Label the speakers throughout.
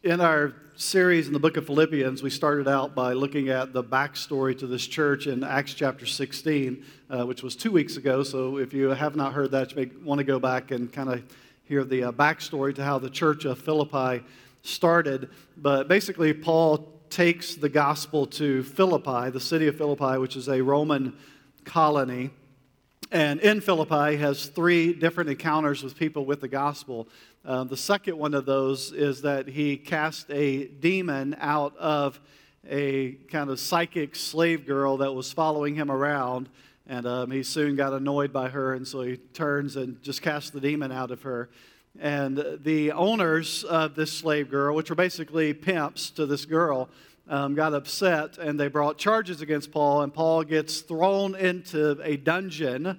Speaker 1: In our series in the book of Philippians, we started out by looking at the backstory to this church in Acts chapter 16, which was 2 weeks ago. So if you have not heard that, you may want to go back and kind of hear the backstory to how the church of Philippi started. But basically, Paul takes the gospel to Philippi, the city of Philippi, which is a Roman colony. And in Philippi has 3 different encounters with people with the gospel. The second one of those is that he cast a demon out of a kind of psychic slave girl that was following him around. And he soon got annoyed by her, and so he turns and just casts the demon out of her. And the owners of this slave girl, which were basically pimps to this girl, got upset, and they brought charges against Paul, and Paul gets thrown into a dungeon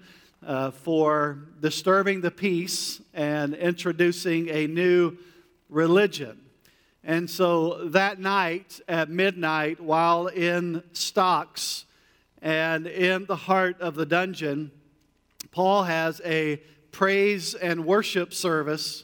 Speaker 1: for disturbing the peace and introducing a new religion. And so that night at midnight, while in stocks and in the heart of the dungeon, Paul has a praise and worship service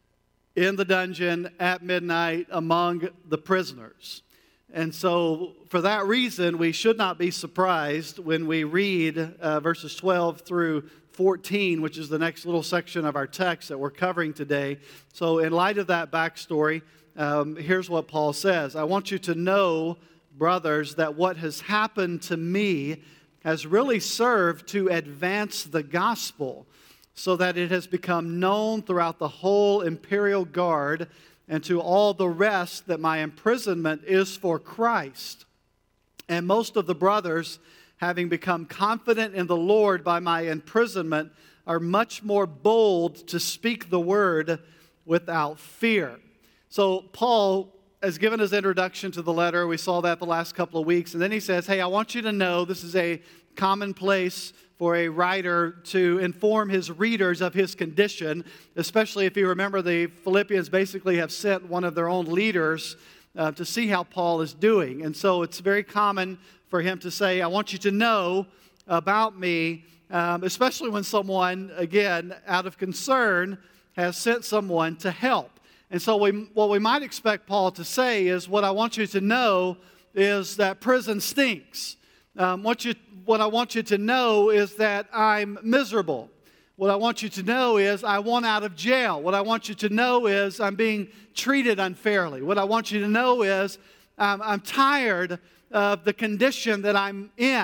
Speaker 1: in the dungeon at midnight among the prisoners. And so, for that reason, we should not be surprised when we read verses 12 through 14, which is the next little section of our text that we're covering today. So, in light of that backstory, here's what Paul says. I want you to know, brothers, that what has happened to me has really served to advance the gospel, so that it has become known throughout the whole imperial guard and to all the rest that my imprisonment is for Christ. And most of the brothers, having become confident in the Lord by my imprisonment, are much more bold to speak the word without fear. So Paul has given his introduction to the letter. We saw that the last couple of weeks. And then he says, hey, I want you to know this is a commonplace for a writer to inform his readers of his condition, especially if you remember the Philippians basically have sent one of their own leaders to see how Paul is doing. And so it's very common for him to say, I want you to know about me, especially when someone, again, out of concern, has sent someone to help. And so what we might expect Paul to say is, what I want you to know is that prison stinks. What I want you to know is that I'm miserable. What I want you to know is I want out of jail. What I want you to know is I'm being treated unfairly. What I want you to know is I'm tired of the condition that I'm in.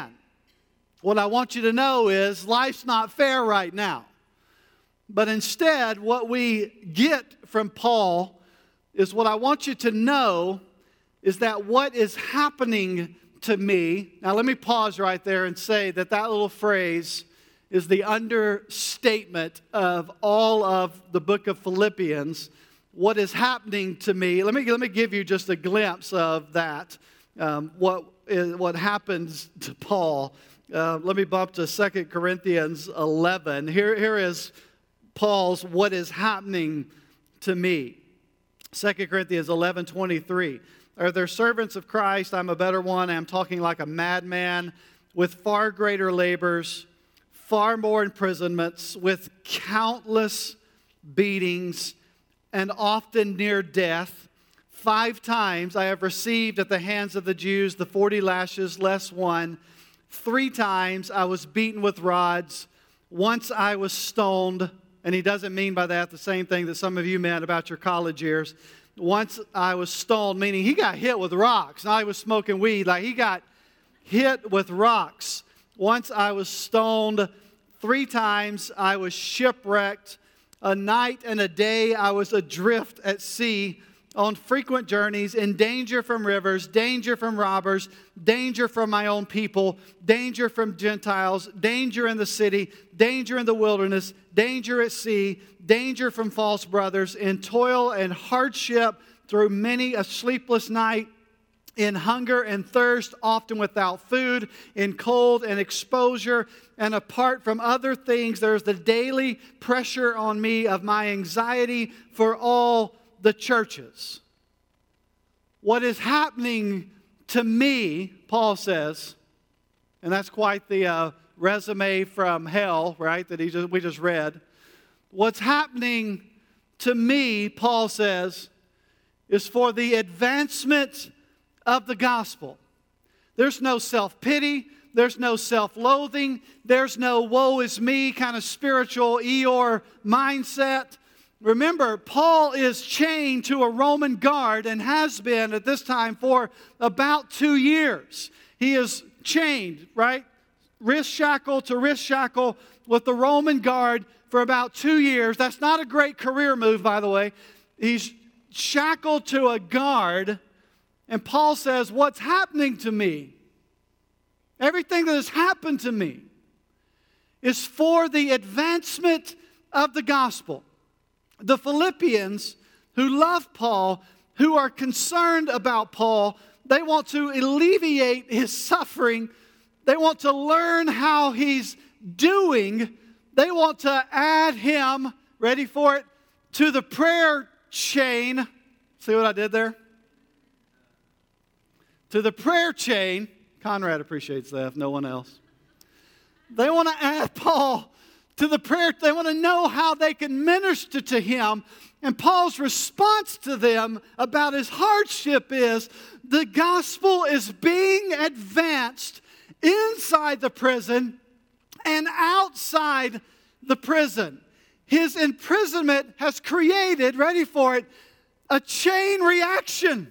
Speaker 1: What I want you to know is life's not fair right now. But instead, what we get from Paul is what I want you to know is that what is happening to me. Now let me pause right there and say that little phrase is the understatement of all of the book of Philippians. What is happening to me? Let me give you just a glimpse of that. What happens to Paul? Let me bump to 2 Corinthians 11. Here is Paul's what is happening to me. 2 Corinthians 11:23. Are there servants of Christ? I'm a better one. I'm talking like a madman, with far greater labors, far more imprisonments, with countless beatings, and often near death. 5 times I have received at the hands of the Jews the 40 lashes less one. 3 times I was beaten with rods. Once I was stoned. And he doesn't mean by that the same thing that some of you meant about your college years. Once I was stoned, meaning he got hit with rocks. Now he was smoking weed. Like he got hit with rocks. Once I was stoned. 3 times I was shipwrecked. A night and a day I was adrift at sea, on frequent journeys, in danger from rivers, danger from robbers, danger from my own people, danger from Gentiles, danger in the city, danger in the wilderness, danger at sea, danger from false brothers, in toil and hardship through many a sleepless night, in hunger and thirst, often without food, in cold and exposure, and apart from other things, there's the daily pressure on me of my anxiety for all the churches. What is happening to me, Paul says, and that's quite the resume from hell, right, that we just read. What's happening to me, Paul says, is for the advancement of the gospel. There's no self-pity. There's no self-loathing. There's no woe is me kind of spiritual Eeyore mindset. Remember, Paul is chained to a Roman guard and has been at this time for about 2 years. He is chained, right? Wrist shackle to wrist shackle with the Roman guard for about 2 years. That's not a great career move, by the way. He's shackled to a guard, and Paul says, what's happening to me? Everything that has happened to me is for the advancement of the gospel. The Philippians, who love Paul, who are concerned about Paul, they want to alleviate his suffering. They want to learn how he's doing. They want to add him, ready for it, to the prayer chain. See what I did there? To the prayer chain. Conrad appreciates that, if no one else. They want to add Paul to the prayer. They want to know how they can minister to him. And Paul's response to them about his hardship is, the gospel is being advanced inside the prison and outside the prison. His imprisonment has created, ready for it, a chain reaction.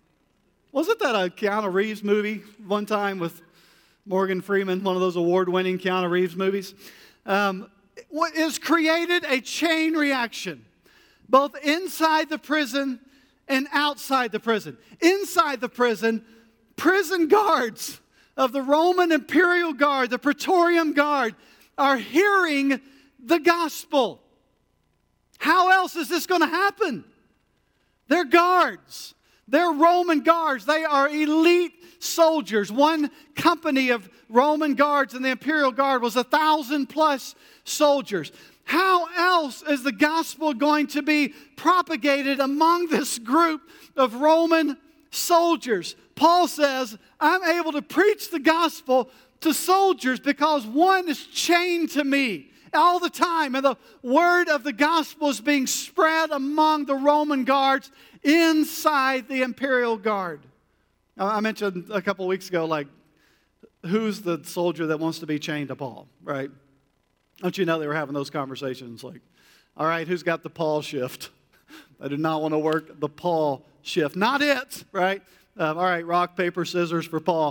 Speaker 1: Wasn't that a Keanu Reeves movie one time with Morgan Freeman, one of those award-winning Keanu Reeves movies? What has created a chain reaction, both inside the prison and outside the prison. Inside the prison, prison guards of the Roman Imperial Guard, the Praetorian Guard, are hearing the gospel. How else is this going to happen? They're guards. They're Roman guards. They are elite soldiers. One company of Roman guards in the Imperial Guard was 1,000+ soldiers. How else is the gospel going to be propagated among this group of Roman soldiers? Paul says, I'm able to preach the gospel to soldiers because one is chained to me all the time. And the word of the gospel is being spread among the Roman guards inside the Imperial Guard. I mentioned a couple weeks ago, like, who's the soldier that wants to be chained to Paul, right? Don't you know they were having those conversations like, all right, who's got the Paul shift? I do not want to work the Paul shift. Not it, right? All right, rock, paper, scissors for Paul.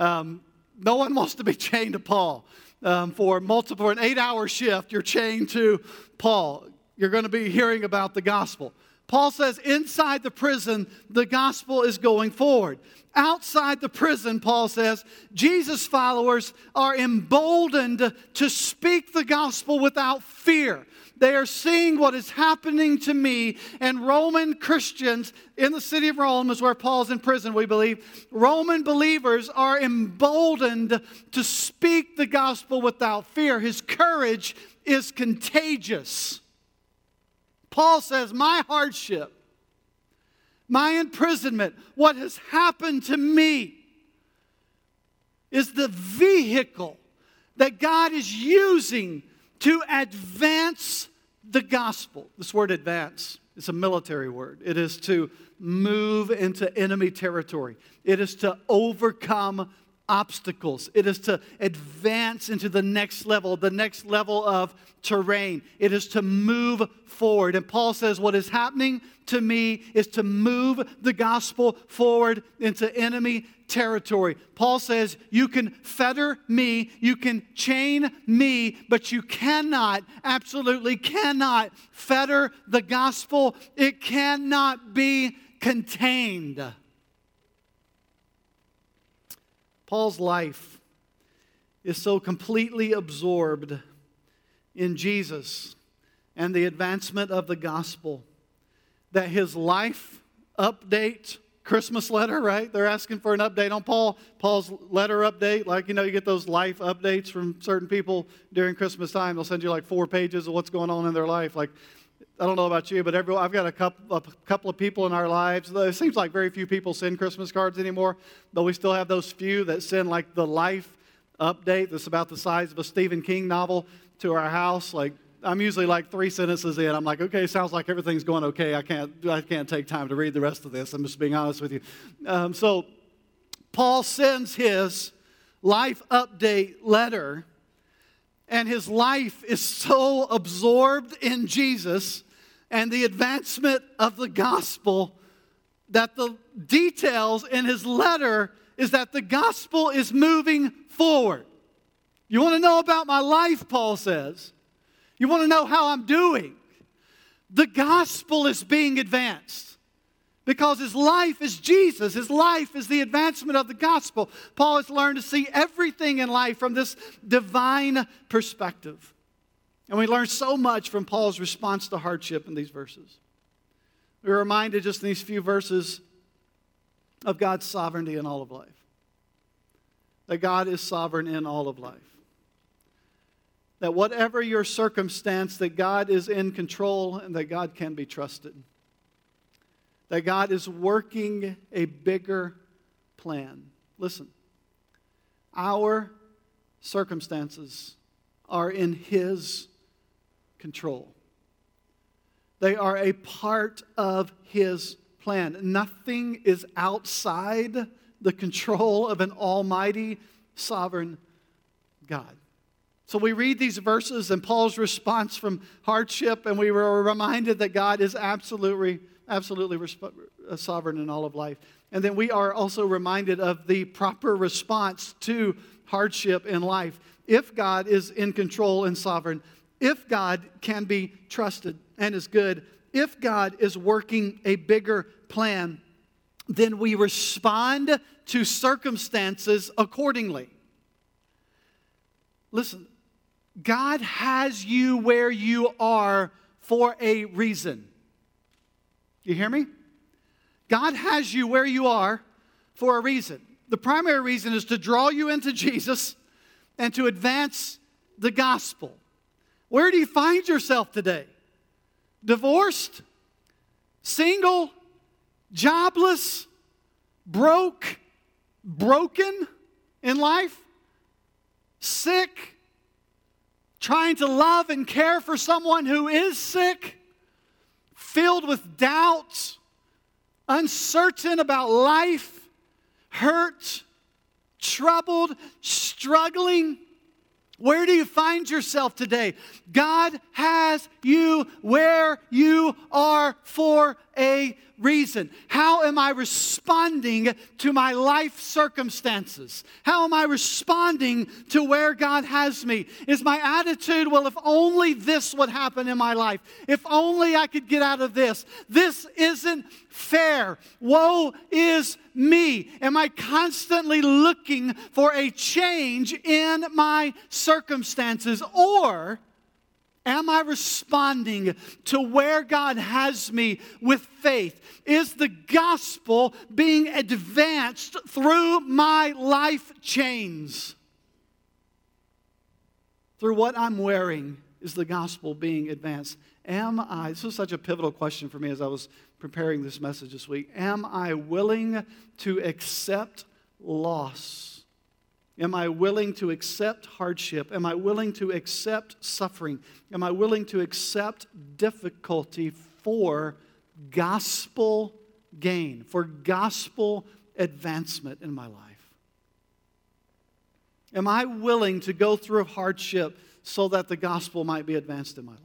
Speaker 1: No one wants to be chained to Paul. For an 8-hour shift, you're chained to Paul. You're going to be hearing about the gospel. Paul says inside the prison, the gospel is going forward. Outside the prison, Paul says, Jesus' followers are emboldened to speak the gospel without fear. They are seeing what is happening to me, and Roman Christians in the city of Rome is where Paul's in prison, we believe. Roman believers are emboldened to speak the gospel without fear. His courage is contagious. Paul says, my hardship, my imprisonment, what has happened to me is the vehicle that God is using to advance the gospel. This word advance is a military word. It is to move into enemy territory. It is to overcome obstacles. It is to advance into the next level of terrain. It is to move forward. And Paul says what is happening to me is to move the gospel forward into enemy territory. Paul says you can fetter me, you can chain me, but you cannot, absolutely cannot fetter the gospel. It cannot be contained. Paul's life is so completely absorbed in Jesus and the advancement of the gospel that his life update, Christmas letter, right? They're asking for an update on Paul's letter update. Like, you get those life updates from certain people during Christmas time. They'll send you like 4 pages of what's going on in their life. Like, I don't know about you, but I've got a couple of people in our lives. It seems like very few people send Christmas cards anymore, but we still have those few that send like the life update that's about the size of a Stephen King novel to our house. Like, I'm usually like 3 sentences in. I'm like, okay, sounds like everything's going okay. I can't take time to read the rest of this. I'm just being honest with you. So Paul sends his life update letter, and his life is so absorbed in Jesus and the advancement of the gospel that the details in his letter is that the gospel is moving forward. You want to know about my life, Paul says. You want to know how I'm doing. The gospel is being advanced because his life is Jesus. His life is the advancement of the gospel. Paul has learned to see everything in life from this divine perspective. And we learn so much from Paul's response to hardship in these verses. We're reminded just in these few verses of God's sovereignty in all of life. That God is sovereign in all of life. That whatever your circumstance, that God is in control and that God can be trusted. That God is working a bigger plan. Listen, our circumstances are in His control. They are a part of His plan. Nothing is outside the control of an almighty, sovereign God. So we read these verses and Paul's response from hardship, and we were reminded that God is absolutely sovereign in all of life. And then we are also reminded of the proper response to hardship in life. If God is in control and sovereign, if God can be trusted and is good, if God is working a bigger plan, then we respond to circumstances accordingly. Listen, God has you where you are for a reason. You hear me? God has you where you are for a reason. The primary reason is to draw you into Jesus and to advance the gospel. Where do you find yourself today? Divorced? Single? Jobless? Broke? Broken in life? Sick? Trying to love and care for someone who is sick? Filled with doubts? Uncertain about life? Hurt? Troubled? Struggling? Where do you find yourself today? God has you where you are for a reason. How am I responding to my life circumstances? How am I responding to where God has me? Is my attitude, well, if only this would happen in my life. If only I could get out of this. This isn't fair. Woe is me. Am I constantly looking for a change in my circumstances? Or am I responding to where God has me with faith? Is the gospel being advanced through my life chains? Through what I'm wearing, is the gospel being advanced? This was such a pivotal question for me as I was preparing this message this week. Am I willing to accept loss? Am I willing to accept hardship? Am I willing to accept suffering? Am I willing to accept difficulty for gospel gain, for gospel advancement in my life? Am I willing to go through hardship so that the gospel might be advanced in my life?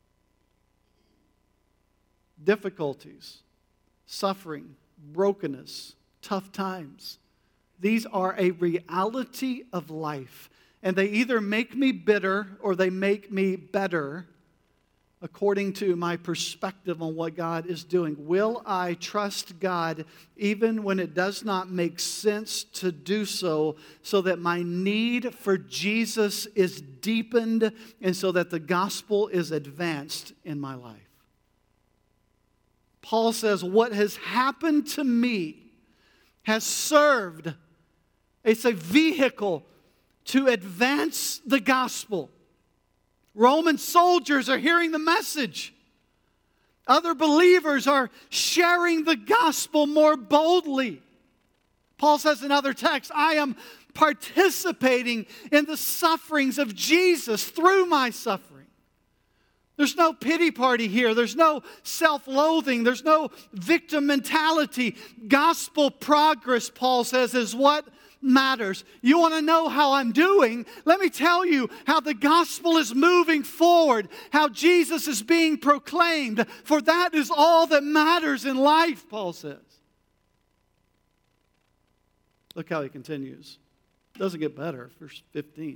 Speaker 1: Difficulties, suffering, brokenness, tough times. These are a reality of life. And they either make me bitter or they make me better according to my perspective on what God is doing. Will I trust God even when it does not make sense to do so that my need for Jesus is deepened and so that the gospel is advanced in my life? Paul says, what has happened to me has served as a vehicle to advance the gospel. Roman soldiers are hearing the message. Other believers are sharing the gospel more boldly. Paul says in other texts, I am participating in the sufferings of Jesus through my suffering. There's no pity party here. There's no self-loathing. There's no victim mentality. Gospel progress, Paul says, is what matters. You want to know how I'm doing? Let me tell you how the gospel is moving forward, how Jesus is being proclaimed, for that is all that matters in life, Paul says. Look how he continues. It doesn't get better. Verse 15.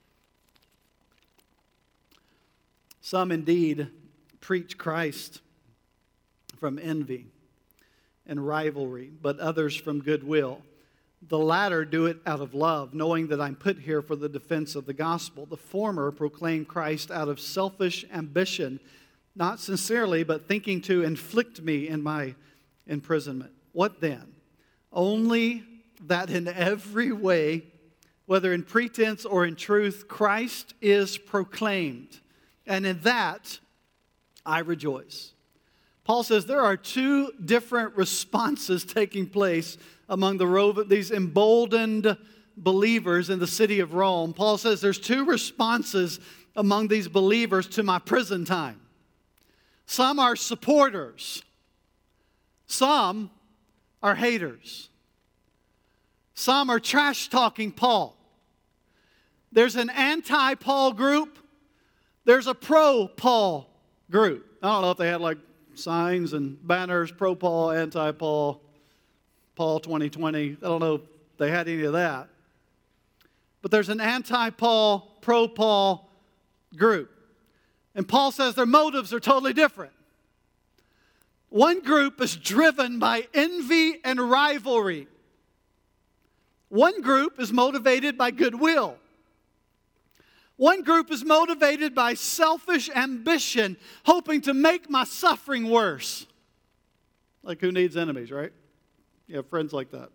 Speaker 1: Some indeed preach Christ from envy and rivalry, but others from goodwill. The latter do it out of love, knowing that I'm put here for the defense of the gospel. The former proclaim Christ out of selfish ambition, not sincerely, but thinking to inflict me in my imprisonment. What then? Only that in every way, whether in pretense or in truth, Christ is proclaimed. And in that, I rejoice. Paul says there are two different responses taking place among these emboldened believers in the city of Rome. Paul says there's two responses among these believers to my prison time. Some are supporters. Some are haters. Some are trash-talking Paul. There's an anti-Paul group. There's a pro-Paul group. I don't know if they had like signs and banners, pro-Paul, anti-Paul, Paul 2020. I don't know if they had any of that. But there's an anti-Paul, pro-Paul group. And Paul says their motives are totally different. One group is driven by envy and rivalry. One group is motivated by goodwill. One group is motivated by selfish ambition, hoping to make my suffering worse. Like who needs enemies, right? You have friends like that.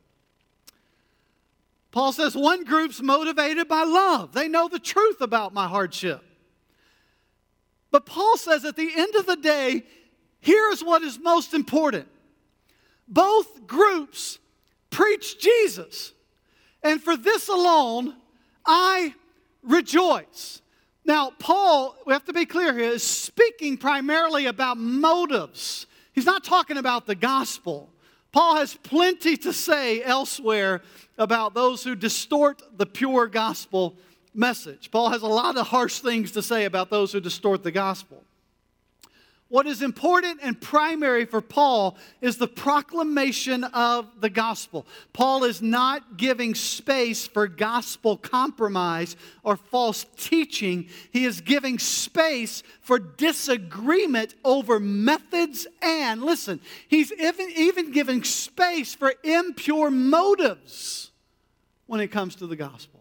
Speaker 1: Paul says one group's motivated by love. They know the truth about my hardship. But Paul says at the end of the day, here's what is most important. Both groups preach Jesus. And for this alone, I rejoice. Now, Paul, we have to be clear here, is speaking primarily about motives. He's not talking about the gospel. Paul has plenty to say elsewhere about those who distort the pure gospel message. Paul has a lot of harsh things to say about those who distort the gospel. What is important and primary for Paul is the proclamation of the gospel. Paul is not giving space for gospel compromise or false teaching. He is giving space for disagreement over methods and, listen, he's even giving space for impure motives when it comes to the gospel.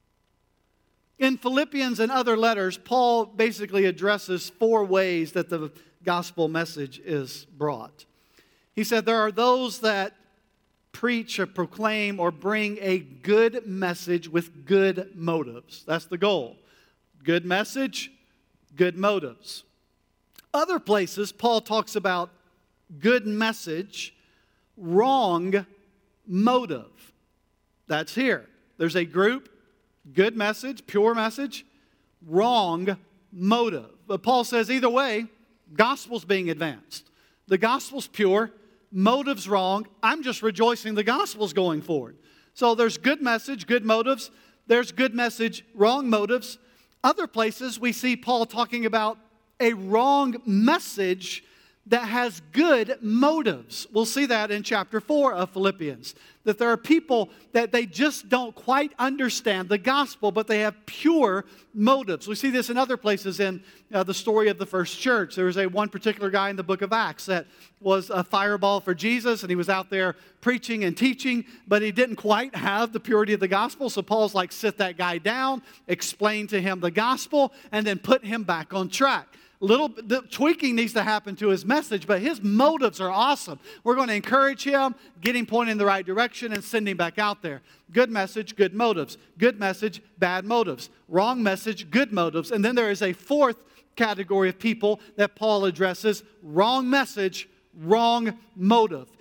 Speaker 1: In Philippians and other letters, Paul basically addresses four ways that the gospel message is brought. He said there are those that preach or proclaim or bring a good message with good motives. That's the goal. Good message, good motives. Other places, Paul talks about good message, wrong motive. That's here. There's a group, good message, pure message, wrong motive. But Paul says either way, gospel's being advanced. The gospel's pure, motive's wrong. I'm just rejoicing the gospel's going forward. So there's good message, good motives. There's good message, wrong motives. Other places we see Paul talking about a wrong message that has good motives. We'll see that in chapter 4 of Philippians. That there are people that they just don't quite understand the gospel, but they have pure motives. We see this in other places in the story of the first church. There was one particular guy in the book of Acts that was a fireball for Jesus, and he was out there preaching and teaching, but he didn't quite have the purity of the gospel. So Paul's like, sit that guy down, explain to him the gospel, and then put him back on track. The tweaking needs to happen to his message, but his motives are awesome. We're going to encourage him, get him pointed in the right direction, and send him back out there. Good message, good motives. Good message, bad motives. Wrong message, good motives. And then there is a fourth category of people that Paul addresses: wrong message, wrong motive.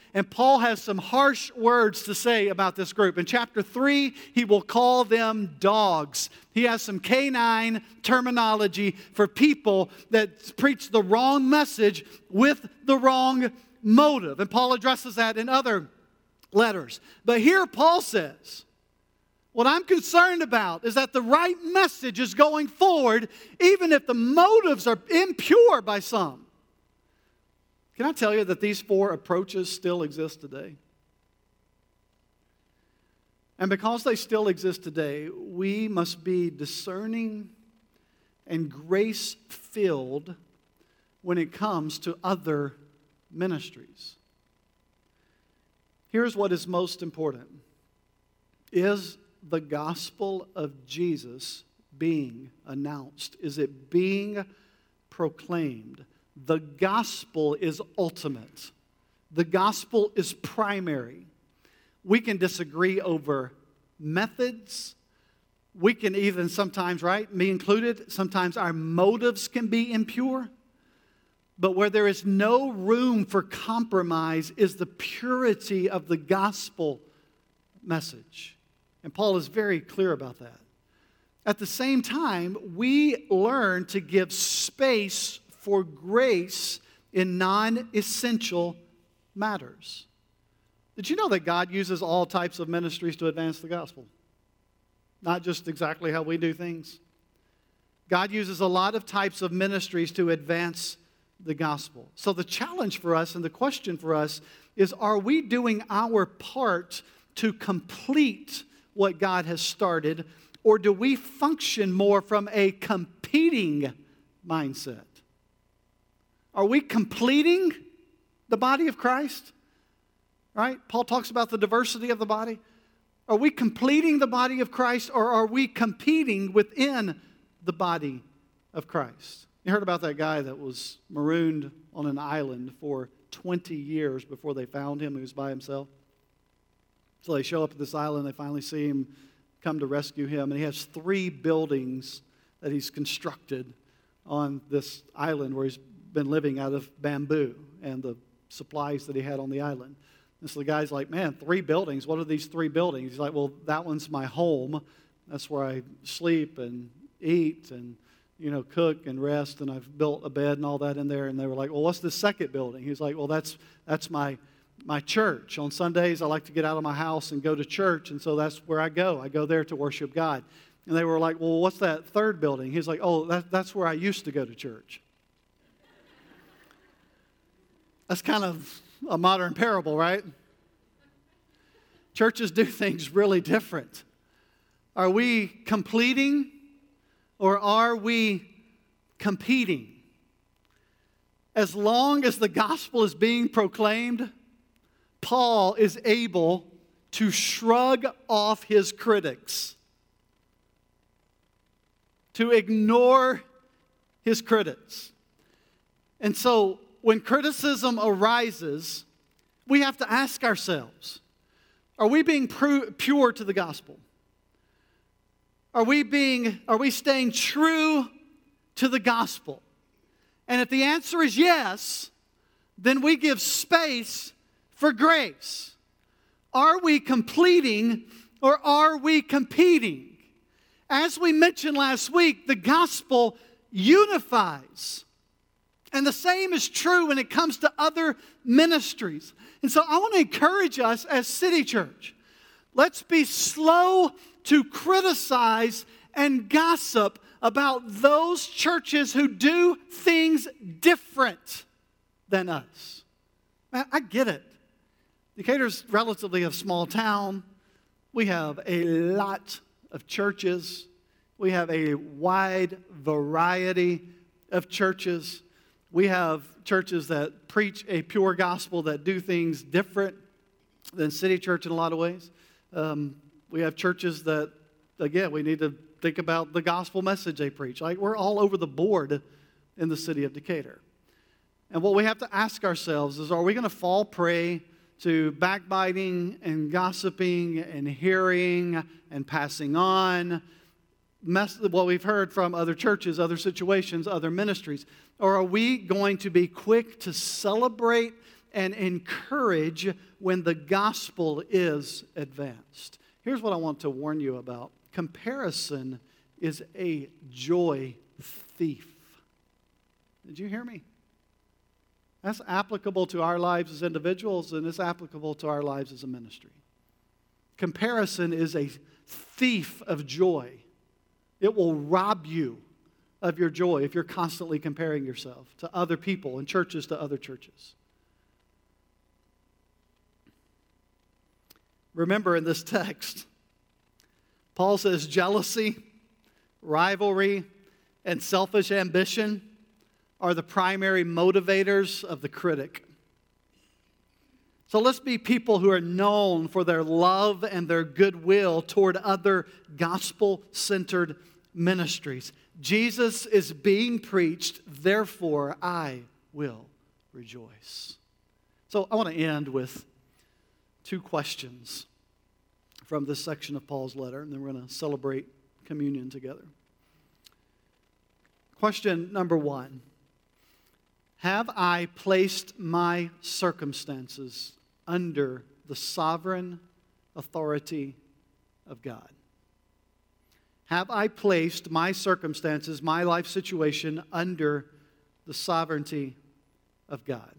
Speaker 1: And Paul has some harsh words to say about this group. In chapter 3, he will call them dogs. He has some canine terminology for people that preach the wrong message with the wrong motive. And Paul addresses that in other letters. But here Paul says, what I'm concerned about is that the right message is going forward, even if the motives are impure by some. Can I tell you that these 4 approaches still exist today? And because they still exist today, we must be discerning and grace-filled when it comes to other ministries. Here's what is most important. Is the gospel of Jesus being announced? Is it being proclaimed? The gospel is ultimate. The gospel is primary. We can disagree over methods. We can even sometimes, right, me included, sometimes our motives can be impure. But where there is no room for compromise is the purity of the gospel message. And Paul is very clear about that. At the same time, we learn to give space for grace in non-essential matters. Did you know that God uses all types of ministries to advance the gospel? Not just exactly how we do things. God uses a lot of types of ministries to advance the gospel. So the challenge for us and the question for us is, are we doing our part to complete what God has started, or do we function more from a competing mindset? Are we completing the body of Christ? Right? Paul talks about the diversity of the body. Are we completing the body of Christ, or are we competing within the body of Christ? You heard about that guy that was marooned on an island for 20 years before they found him. He was by himself. So they show up at this island. They finally see him, come to rescue him. And he has 3 buildings that he's constructed on this island where he's been living out of bamboo and the supplies that he had on the island. And so the guy's like, man, 3 buildings. What are these 3 buildings? He's like, well, that one's my home. That's where I sleep and eat and, cook and rest. And I've built a bed and all that in there. And they were like, well, what's the second building? He's like, well, that's my church. On Sundays, I like to get out of my house and go to church. And so that's where I go. I go there to worship God. And they were like, well, what's that third building? He's like, oh, that's where I used to go to church. That's kind of a modern parable, right? Churches do things really different. Are we completing or are we competing? As long as the gospel is being proclaimed, Paul is able to shrug off his critics, to ignore his critics. And so when criticism arises, we have to ask ourselves, are we being pure to the gospel? Are we staying true to the gospel? And if the answer is yes, then we give space for grace. Are we completing or are we competing? As we mentioned last week, the gospel unifies. And the same is true when it comes to other ministries. And so I want to encourage us as City Church. Let's be slow to criticize and gossip about those churches who do things different than us. Man, I get it. Decatur's relatively a small town. We have a lot of churches. We have a wide variety of churches. We have churches that preach a pure gospel that do things different than City Church in a lot of ways. We have churches that, again, we need to think about the gospel message they preach. Like, we're all over the board in the city of Decatur. And what we have to ask ourselves is, are we going to fall prey to backbiting and gossiping and hearing and passing on what we've heard from other churches, other situations, other ministries? Or are we going to be quick to celebrate and encourage when the gospel is advanced. Here's what I want to warn you about. Comparison is a joy thief. Did you hear me? That's applicable to our lives as individuals, and it's applicable to our lives as a ministry. Comparison is a thief of joy. It will rob you of your joy if you're constantly comparing yourself to other people and churches to other churches. Remember in this text, Paul says jealousy, rivalry, and selfish ambition are the primary motivators of the critic. So let's be people who are known for their love and their goodwill toward other gospel-centered ministries. Jesus is being preached, therefore I will rejoice. So I want to end with two questions from this section of Paul's letter, and then we're going to celebrate communion together. Question number one: have I placed my circumstances under the sovereign authority of God? Have I placed my circumstances, my life situation, under the sovereignty of God?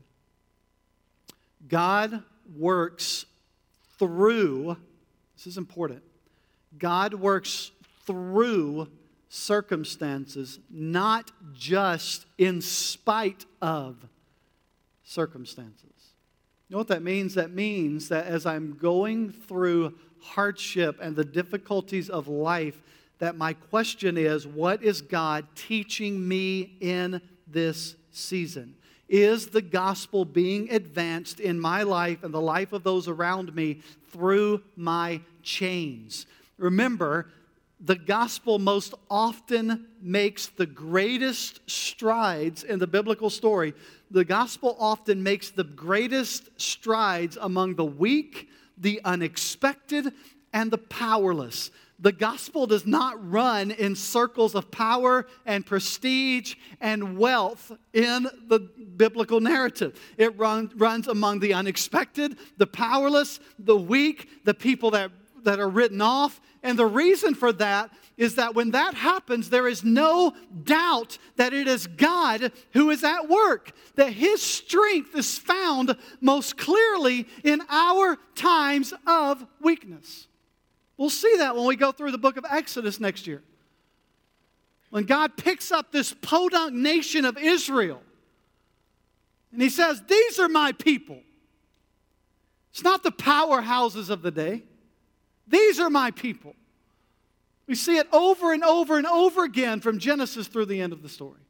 Speaker 1: God works through, this is important, God works through circumstances, not just in spite of circumstances. You know what that means? That means that as I'm going through hardship and the difficulties of life, that my question is, what is God teaching me in this season? Is the gospel being advanced in my life and the life of those around me through my chains? Remember, the gospel most often makes the greatest strides in the biblical story. The gospel often makes the greatest strides among the weak, the unexpected, and the powerless. The gospel does not run in circles of power and prestige and wealth in the biblical narrative. It runs among the unexpected, the powerless, the weak, the people that are written off. And the reason for that is that when that happens, there is no doubt that it is God who is at work, that His strength is found most clearly in our times of weakness. We'll see that when we go through the book of Exodus next year. When God picks up this podunk nation of Israel, and He says, these are my people. It's not the powerhouses of the day. These are my people. We see it over and over and over again from Genesis through the end of the story.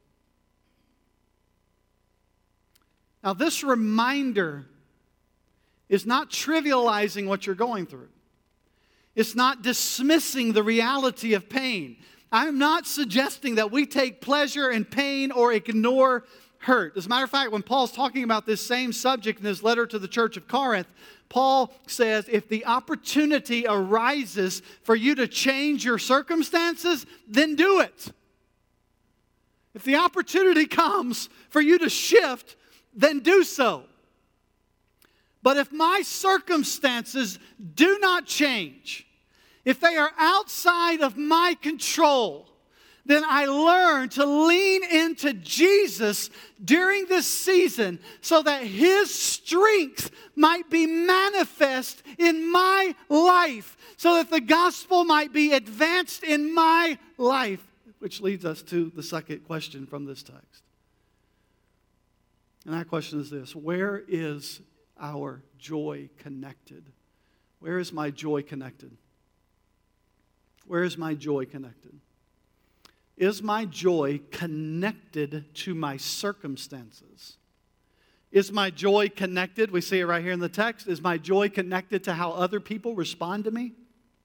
Speaker 1: Now, this reminder is not trivializing what you're going through. It's not dismissing the reality of pain. I'm not suggesting that we take pleasure in pain or ignore hurt. As a matter of fact, when Paul's talking about this same subject in his letter to the church of Corinth, Paul says, if the opportunity arises for you to change your circumstances, then do it. If the opportunity comes for you to shift, then do so. But if my circumstances do not change, if they are outside of my control, then I learn to lean into Jesus during this season so that His strength might be manifest in my life, so that the gospel might be advanced in my life. Which leads us to the second question from this text. And that question is this: where is our joy connected? Where is my joy connected? Where is my joy connected? Is my joy connected to my circumstances? Is my joy connected? We see it right here in the text. Is my joy connected to how other people respond to me?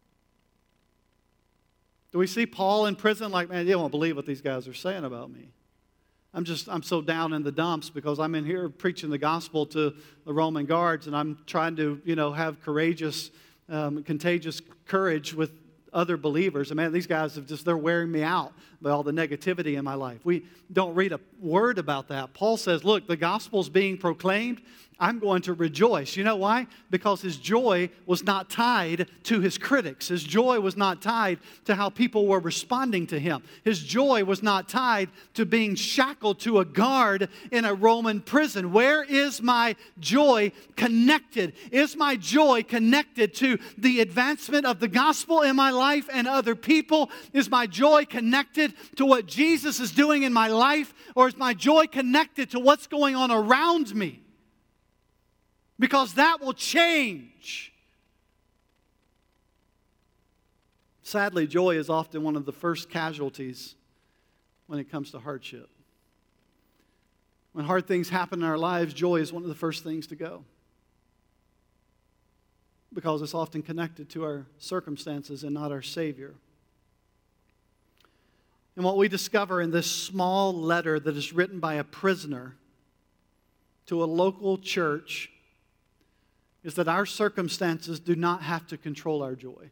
Speaker 1: Do we see Paul in prison like, man, you won't believe what these guys are saying about me. I'm so down in the dumps because I'm in here preaching the gospel to the Roman guards, and I'm trying to, have courageous, contagious courage with other believers. And man, these guys they're wearing me out by all the negativity in my life. We don't read a word about that. Paul says, look, the gospel's being proclaimed. I'm going to rejoice. You know why? Because his joy was not tied to his critics. His joy was not tied to how people were responding to him. His joy was not tied to being shackled to a guard in a Roman prison. Where is my joy connected? Is my joy connected to the advancement of the gospel in my life and other people? Is my joy connected to what Jesus is doing in my life? Or is my joy connected to what's going on around me? Because that will change. Sadly, joy is often one of the first casualties when it comes to hardship. When hard things happen in our lives, joy is one of the first things to go. Because it's often connected to our circumstances and not our Savior. And what we discover in this small letter that is written by a prisoner to a local church is that our circumstances do not have to control our joy.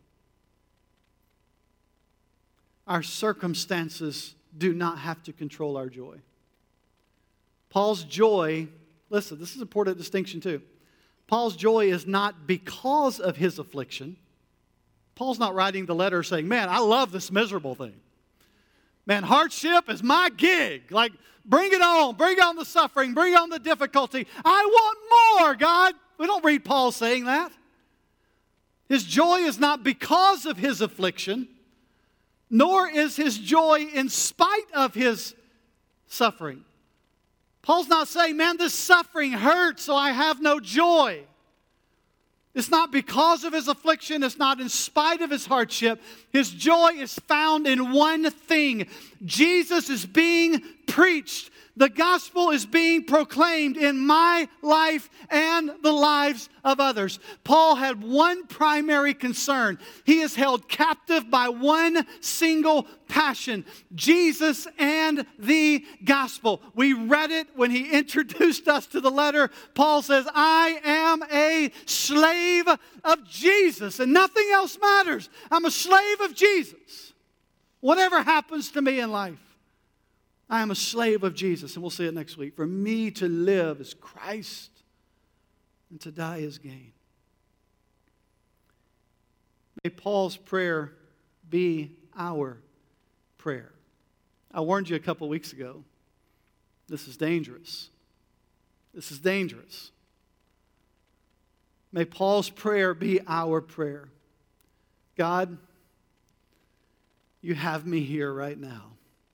Speaker 1: Our circumstances do not have to control our joy. Paul's joy, listen, this is an important distinction too. Paul's joy is not because of his affliction. Paul's not writing the letter saying, man, I love this miserable thing. Man, hardship is my gig. Like, bring it on. Bring on the suffering. Bring on the difficulty. I want more, God. We don't read Paul saying that. His joy is not because of his affliction, nor is his joy in spite of his suffering. Paul's not saying, man, this suffering hurts, so I have no joy. It's not because of his affliction. It's not in spite of his hardship. His joy is found in one thing. Jesus is being preached. The gospel is being proclaimed in my life and the lives of others. Paul had one primary concern. He is held captive by one single passion, Jesus and the gospel. We read it when he introduced us to the letter. Paul says, I am a slave of Jesus, and nothing else matters. I'm a slave of Jesus. Whatever happens to me in life, I am a slave of Jesus, and we'll see it next week. For me to live is Christ, and to die is gain. May Paul's prayer be our prayer. I warned you a couple weeks ago. This is dangerous. This is dangerous. May Paul's prayer be our prayer. God, you have me here right now.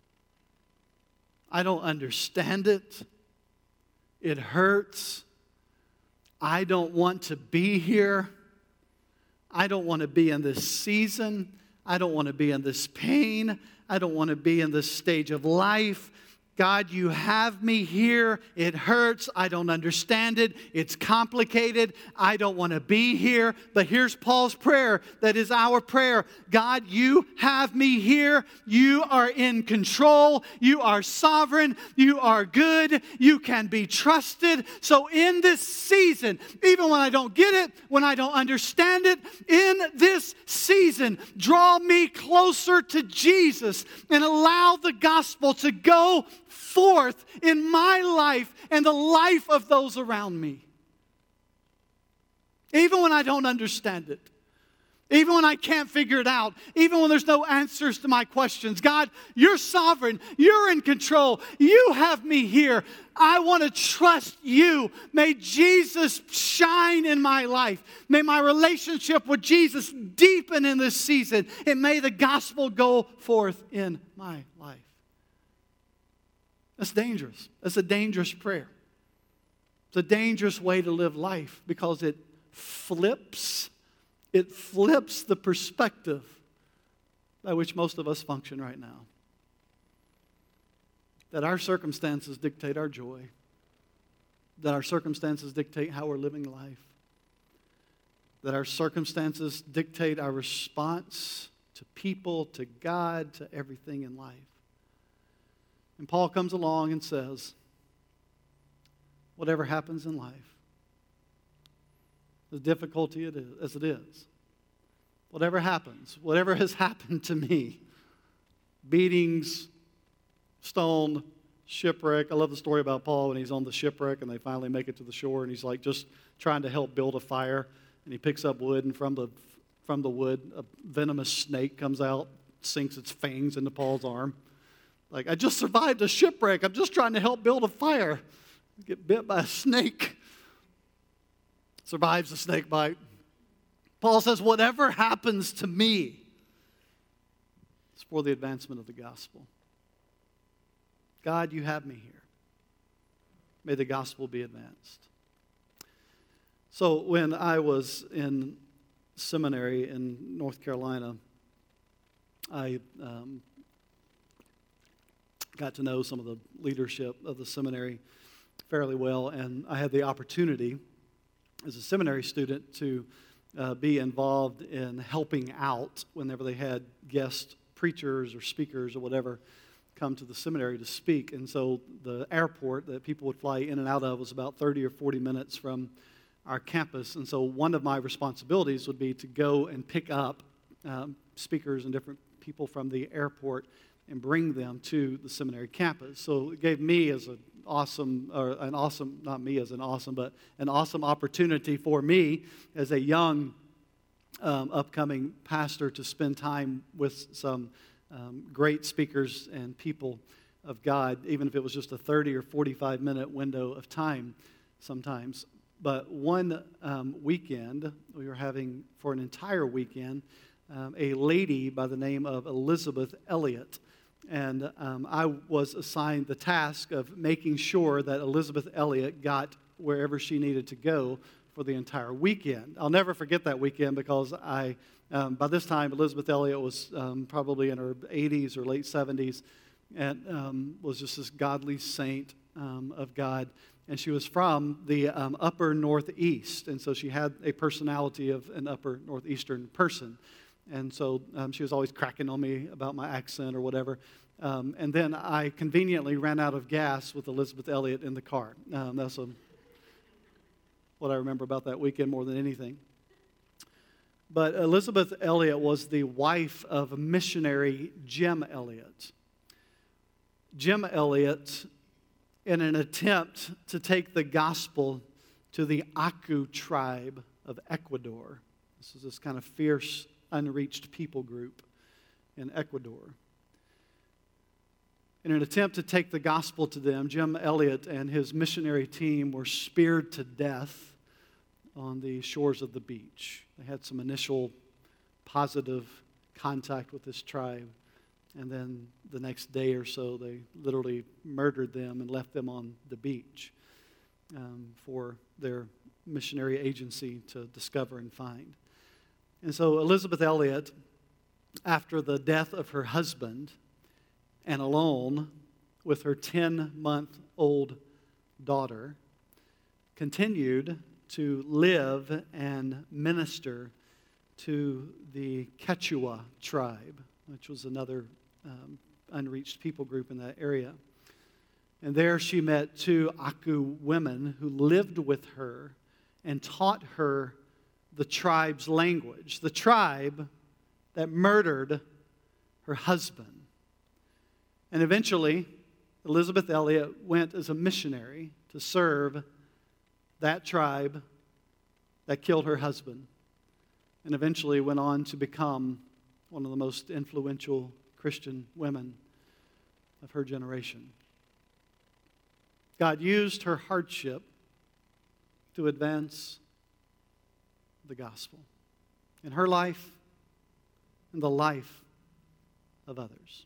Speaker 1: I don't understand it. It hurts. I don't want to be here. I don't want to be in this season. I don't want to be in this pain. I don't want to be in this stage of life. God, you have me here. It hurts. I don't understand it. It's complicated. I don't want to be here. But here's Paul's prayer that is our prayer. God, you have me here. You are in control. You are sovereign. You are good. You can be trusted. So in this season, even when I don't get it, when I don't understand it, in this season, draw me closer to Jesus and allow the gospel to go forth in my life and the life of those around me. Even when I don't understand it. Even when I can't figure it out. Even when there's no answers to my questions. God, you're sovereign. You're in control. You have me here. I want to trust you. May Jesus shine in my life. May my relationship with Jesus deepen in this season. And may the gospel go forth in my life. That's dangerous. That's a dangerous prayer. It's a dangerous way to live life because it flips the perspective by which most of us function right now. That our circumstances dictate our joy. That our circumstances dictate how we're living life. That our circumstances dictate our response to people, to God, to everything in life. And Paul comes along and says, whatever happens in life, as difficulty as it is, whatever happens, whatever has happened to me, beatings, stoned, shipwreck. I love the story about Paul when he's on the shipwreck and they finally make it to the shore and he's like just trying to help build a fire. And he picks up wood, and from the wood, a venomous snake comes out, sinks its fangs into Paul's arm. Like, I just survived a shipwreck. I'm just trying to help build a fire. Get bit by a snake. Survives the snake bite. Paul says, whatever happens to me is for the advancement of the gospel. God, you have me here. May the gospel be advanced. So when I was in seminary in North Carolina, I got to know some of the leadership of the seminary fairly well, and I had the opportunity as a seminary student to be involved in helping out whenever they had guest preachers or speakers or whatever come to the seminary to speak. And so the airport that people would fly in and out of was about 30 or 40 minutes from our campus. And so one of my responsibilities would be to go and pick up speakers and different people from the airport and bring them to the seminary campus. So it gave me as an awesome opportunity for me as a young upcoming pastor to spend time with some great speakers and people of God, even if it was just a 30 or 45-minute window of time sometimes. But one weekend, we were having, for an entire weekend, a lady by the name of Elizabeth Elliot. And I was assigned the task of making sure that Elizabeth Elliot got wherever she needed to go for the entire weekend. I'll never forget that weekend because by this time, Elizabeth Elliot was probably in her 80s or late 70s and was just this godly saint of God. And she was from the upper Northeast, and so she had a personality of an upper Northeastern person. And so she was always cracking on me about my accent or whatever. And then I conveniently ran out of gas with Elizabeth Elliot in the car. That's what I remember about that weekend more than anything. But Elizabeth Elliot was the wife of missionary Jim Elliot. Jim Elliot, in an attempt to take the gospel to the Aku tribe of Ecuador. This is this kind of fierce, unreached people group in Ecuador. In an attempt to take the gospel to them, Jim Elliot and his missionary team were speared to death on the shores of the beach. They had some initial positive contact with this tribe. And then the next day or so, they literally murdered them and left them on the beach for their missionary agency to discover and find. And so Elizabeth Elliot, after the death of her husband and alone with her 10-month-old daughter, continued to live and minister to the Quechua tribe, which was another unreached people group in that area. And there she met two Aku women who lived with her and taught her the tribe's language, the tribe that murdered her husband. And eventually, Elizabeth Elliot went as a missionary to serve that tribe that killed her husband, and eventually went on to become one of the most influential Christian women of her generation. God used her hardship to advance the gospel in her life and the life of others.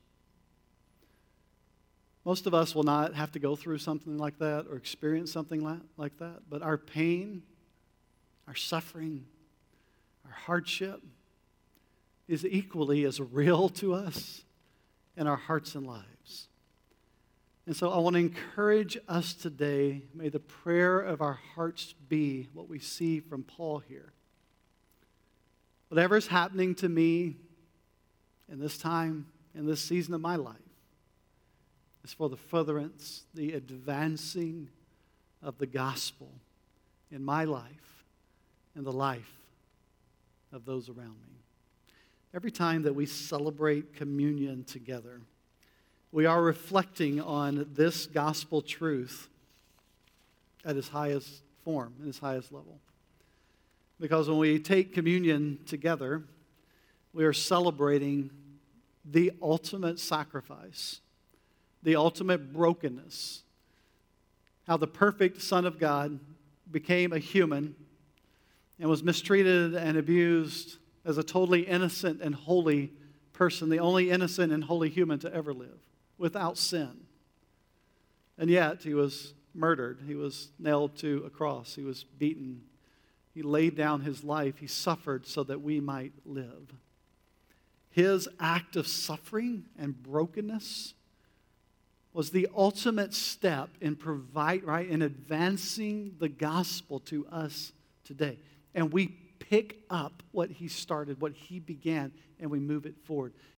Speaker 1: Most of us will not have to go through something like that or experience something like that, but our pain, our suffering, our hardship is equally as real to us in our hearts and lives. And so I want to encourage us today, may the prayer of our hearts be what we see from Paul here. Whatever is happening to me in this time, in this season of my life, is for the furtherance, the advancing of the gospel in my life and the life of those around me. every time that we celebrate communion together, we are reflecting on this gospel truth at its highest form, in its highest level. Because when we take communion together, we are celebrating the ultimate sacrifice, the ultimate brokenness, how the perfect Son of God became a human and was mistreated and abused as a totally innocent and holy person, the only innocent and holy human to ever live, without sin. And yet, he was murdered. He was nailed to a cross. He was beaten. He laid down his life. He suffered so that we might live. His act of suffering and brokenness was the ultimate step in in advancing the gospel to us today. And we pick up what he started, what he began, and we move it forward.